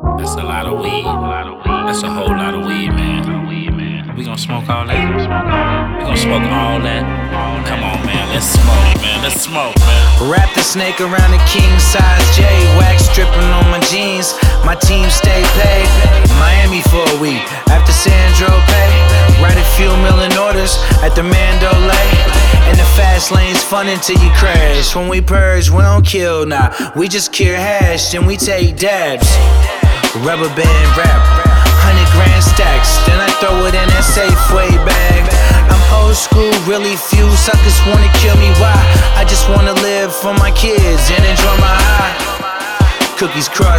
That's a lot of weed. That's a whole lot of weed, man. We gon' smoke all that? We gon' smoke all that? Come on, man. Let's smoke, man. Let's smoke, man. Wrap the snake around the king size J. Wax dripping on my jeans. My team stay paid. Miami for a week after Sandro pay. Write a few million orders at the Mandalay. In the fast lane's fun until you crash. When we purge, we don't kill, nah. We just cure hash, then we take dabs. Rubber band rap, 100 grand stacks. Then I throw it in that Safeway bag. I'm old school, really few suckers wanna kill me. Why? I just wanna live for my kids and enjoy my high. Cookies crushed.